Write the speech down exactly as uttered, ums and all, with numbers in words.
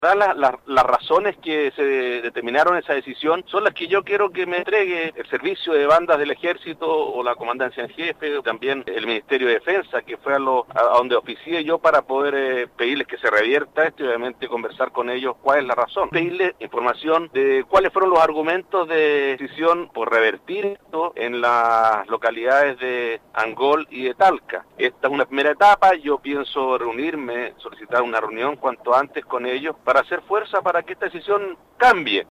Las, las, las razones que se determinaron esa decisión son las que yo quiero que me entregue el servicio de bandas del ejército o la comandancia en jefe, o también el Ministerio de Defensa, que fue a, lo, a donde oficié yo para poder eh, pedirles que se revierta esto y obviamente conversar con ellos cuál es la razón. Pedirles información de cuáles fueron los argumentos de decisión por revertir esto en las localidades de Angol y de Talca. Esta es una primera etapa, yo pienso reunirme, solicitar una reunión cuanto antes con ellos para hacer fuerza para que esta decisión cambie.